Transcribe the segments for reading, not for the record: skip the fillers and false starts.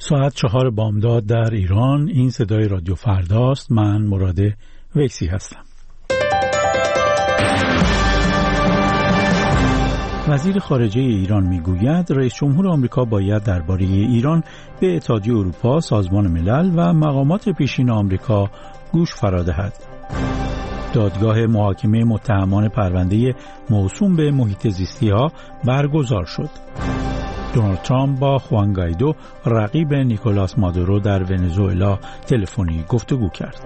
ساعت 4 بامداد در ایران. این صدای رادیو فرداست. من مراد ویسی هستم. وزیر خارجه ایران میگوید رئیس جمهور آمریکا باید درباره ایران به اتحادیه اروپا، سازمان ملل و مقامات پیشین آمریکا گوش فرا دهد. دادگاه محاکمه متهمان پرونده موسوم به محیط زیستی ها برگزار شد. دونالد ترامپ با خوان گایدو رقیب نیکولاس مادورو در ونزوئلا تلفنی گفتگو کرد.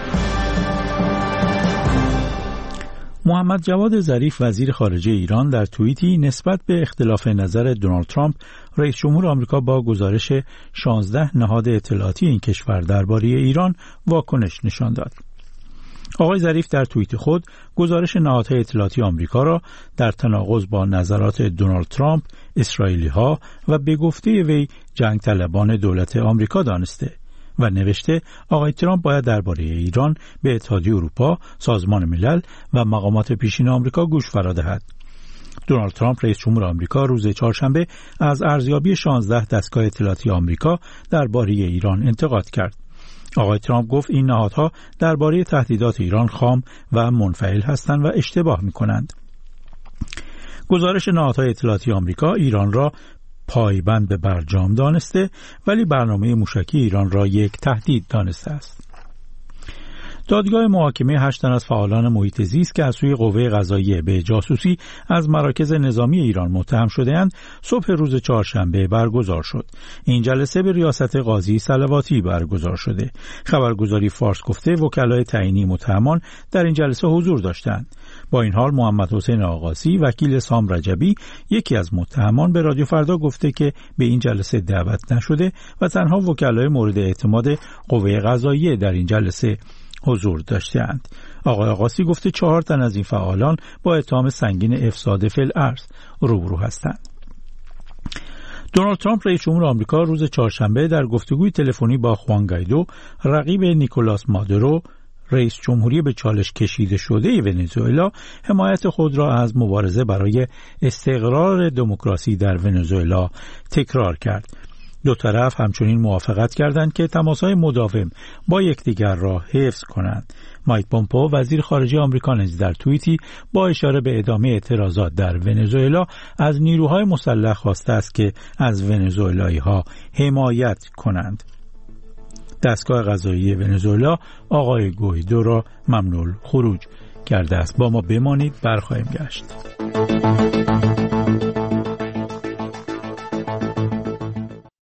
محمد جواد ظریف وزیر خارجه ایران در توییتی نسبت به اختلاف نظر دونالد ترامپ رئیس جمهور آمریکا با گزارش 16 نهاد اطلاعاتی این کشور درباره ایران واکنش نشان داد. آقای ظریف در توییت خود گزارش نهادهای اطلاعاتی آمریکا را در تناقض با نظرات دونالد ترامپ، اسرائیلی‌ها و به گفته وی جنگ طلبان دولت آمریکا دانسته و نوشته آقای ترامپ باید درباره ایران به اتحادیه اروپا، سازمان ملل و مقامات پیشین آمریکا گوش فرا دهد. دونالد ترامپ رئیس جمهور آمریکا روز چهارشنبه از ارزیابی 16 دستگاه اطلاعاتی آمریکا درباره ایران انتقاد کرد. آقای ترامپ گفت این نهادها درباره تهدیدات ایران خام و منفعل هستند و اشتباه می‌کنند. گزارش نهادهای اطلاعاتی آمریکا ایران را پایبند به برجام دانسته ولی برنامه موشکی ایران را یک تهدید دانسته است. دادگاه محاکمه 8 تن از فعالان محیط زیست که از سوی قوه قضاییه به جاسوسی از مراکز نظامی ایران متهم شده‌اند صبح روز چهارشنبه برگزار شد. این جلسه به ریاست قاضی صلواتی برگزار شده. خبرگزاری فارس گفته وکلای تعیینی متهمان در این جلسه حضور داشتند. با این حال محمد حسین آقاسی وکیل سام رجبی یکی از متهمان به رادیو فردا گفته که به این جلسه دعوت نشده و تنها وکلای مورد اعتماد قوه قضاییه در این جلسه حضور داشتند. آقای آقاسی گفته 4 تن از این فعالان با اتهام سنگین افساد فی الارض روبرو هستند. دونالد ترامپ رئیس جمهور آمریکا روز چهارشنبه در گفتگوی تلفنی با خوان گایدو رقیب نیکولاس مادورو رئیس جمهوری به چالش کشیده شده ونزوئلا حمایت خود را از مبارزه برای استقرار دموکراسی در ونزوئلا تکرار کرد. دو طرف همچنین موافقت کردند که تماس‌های مداوم با یکدیگر را حفظ کنند. مایک پومپئو وزیر خارجه آمریکا نیز در توییتی با اشاره به ادامه اعتراضات در ونزوئلا از نیروهای مسلح خواسته است که از ونزوئلایی‌ها حمایت کنند. دستگاه قضایی ونزوئلا آقای گویدو را ممنوع خروج کرده است. با ما بمانید، برخواهیم گشت.